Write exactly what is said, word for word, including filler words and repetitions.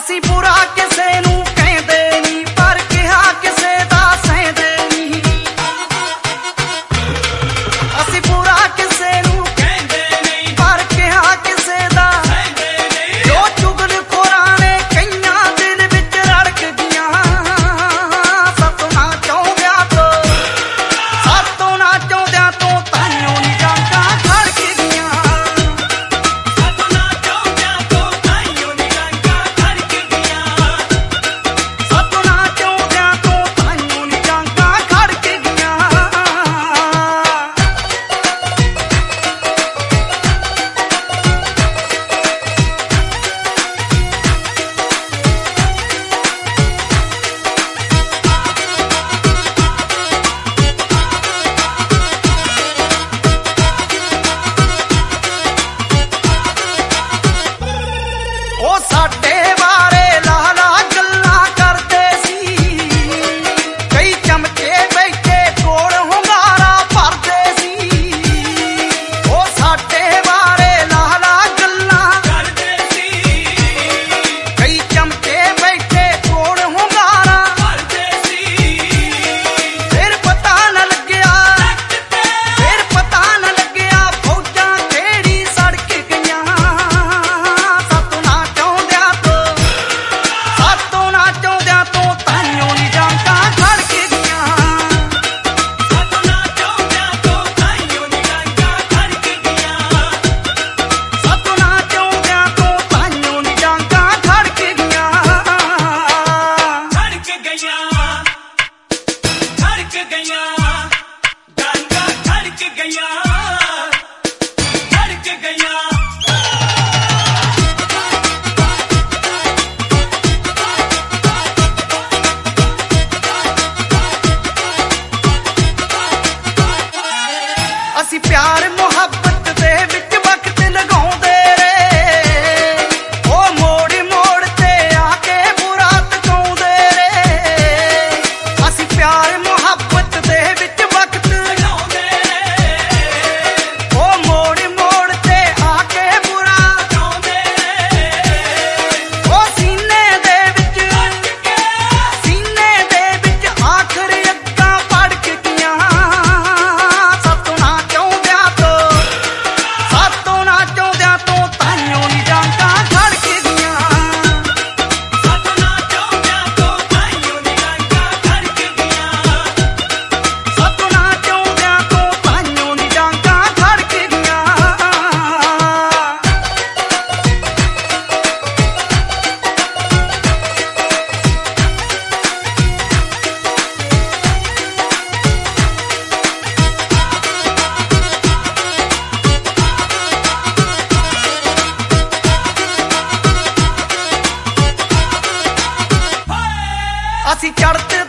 ਅਸੀਂ ਬੁਰਾ ਕਿਸੇ ਨੂੰ ਕਹਿੰਦੇ ਨਹੀਂ, ਪਰ ਕਿਹਾ ਕਿਸੇ ਦਾ ਸਹਿੰਦੇ ਨਹੀਂ। ਅਸੀਂ ਬੁਰਾ ਕਿਸੇ ਨੂੰ ਕਹਿੰਦੇ ਨਹੀਂ, ਪਰ ਕਿਹਾ ਕਿਸੇ ਦਾ ਸਹਿੰਦੇ ਨਹੀਂ। ਜੋ ਚੁਗਲਖੋਰਾਂ ਨੇ ਕਈਆਂ ਦਿਲ ਵਿੱਚ ਰੜਕ ਗਈਆਂ, ਸਤੋਂ ਨਾ ਚਾਹੁੰਦਿਆਂ ਤੋਂ ਸਤੋਂ ਨਾ ਚਾਹੁੰਦਿਆਂ ਤੋਂ ਤਾਈਓ ਨੀ ਜਾਂਕਾਂ ਖੜਕ ਗਈਆਂ। ਸਤੋਂ ਨਾ ਚਾਹੁੰਦਿਆਂ ਤੋਂ ਤਾਈਓ ਨੀ ਜਾਂਕਾਂ ਖੜਕ ਗਈਆਂ। ਸਤੋਂ ਨਾ ਚਾਹੁੰਦਿਆਂ ਤੋਂ ਤਾਈਓ ਨੀ ਜਾਂਕਾਂ ਖੜਕ ਗਈਆਂ। ਉਹ ਸਾਡੇ ਬਾਰੇ ਲਾਲਾ ਗੱਲਾਂ ਕਰਦੇ ਸੀ, ਕਈ ਚਮਚੇ ਬੈਠੇ ਕੋਲ ਹੁੰਗਾਰਾ ਭਰਦੇ ਸੀ। ਉਹ ਸਾਡੇ ਬਾਰੇ ਲਾਲਾ ਗੱਲਾਂ ਕਰਦੇ ਸੀ, ਕਈ ਚਮਚੇ ਬੈਠੇ ਕੋਲ ਹੁੰਗਾਰਾ ਭਰਦੇ ਸੀ। ਫਿਰ ਪਤਾ ਨਾ ਲੱਗਿਆ, ਫਿਰ ਪਤਾ ਨਾ ਲੱਗਿਆ ਫੌਜਾਂ ਕਿਹੜੀ ਸੜਕ ਗਈਆਂ। ਸਤੋਂ ਨਾ ਚਾਹੁੰਦਿਆਂ ਤੋਂ ਸਤੋਂ ਨਾ ਚਾਹੁੰਦਿਆਂ ਤੋਂ ਤਾਈਓ ਨੀ ਜਾਂਕਾਂ ਖੜਕ ਗਈਆਂ। ਸਤੋਂ ਨਾ ਚਾਹੁੰਦਿਆਂ ਤੋਂ ਤਾਈਓ ਨੀ ਜਾਂਕਾਂ ਖੜਕ ਗਈਆਂ। ਸਤੋਂ ਨਾ ਚਾਹੁੰਦਿਆਂ ਤੋਂ ਤਾਈਓ ਨੀ ਜਾਂਕਾਂ ਖੜਕ ਗਈਆਂ। ਖੜਕ ਗਈਆਂ, ਖੜਕ ਗਈਆਂ, ਜਾਂਕਾਂ ਖੜਕ ਗਈਆਂ, ਖੜਕ ਗਈਆਂ। ਅਸੀਂ ਪਿਆਰ ਮੁਹੱਬਤ ਦੇ ਵਿੱਚ ਵਕਤ ਲਗਾਉਂਦੇ ਰਹੇ, ਉਹ ਮੋੜ ਮੋੜ ਤੇ ਆ ਕੇ ਬੁਰਾ ਤਕਾਉਂਦੇ ਰਹੇ। ਅਸੀਂ ਪਿਆਰ ਮੁਹੱਬਤ ਦੇ ਵਿੱਚ ਵਕਤ ਲਗਾਉਂਦੇ ਰਹੇ, ਉਹ ਮੋੜ ਮੋੜ ਤੇ ਆ ਕੇ ਬੁਰਾ ਤਕਾਉਂਦੇ ਰਹੇ। ਉਹ ਸੀਨੇ ਦੇ ਵਿੱਚ ਸੀਨੇ ਦੇ ਵਿੱਚ ਆਖਰ ਅੱਗਾਂ ਭੜਕ ਗਈਆਂ। ਸਤੋਂ ਨਾ ਚਾਹੁੰਦਿਆਂ ਤੋਂ ਸਤੋਂ ਨਾ ਚਾਹੁੰਦਿਆਂ ਤੋਂ ਤਾਈਓ ਨੀ ਜਾਂਕਾਂ ਖੜਕ ਗਈਆਂ। ਸਤੋਂ ਨਾ ਚਾਹੁੰਦਿਆਂ ਤੋਂ ਤਾਈਓ ਨੀ ਜਾਂਕਾਂ ਖੜਕ ਗਈਆਂ। ਸਤੋਂ ਨਾ ਚਾਹੁੰਦਿਆਂ ਤੋਂ ਤਾਈਓ ਨੀ ਜਾਂਕਾਂ ਖੜਕ ਗਈਆਂ। ਅਸੀਂ ਚੜ੍ਹਦੇ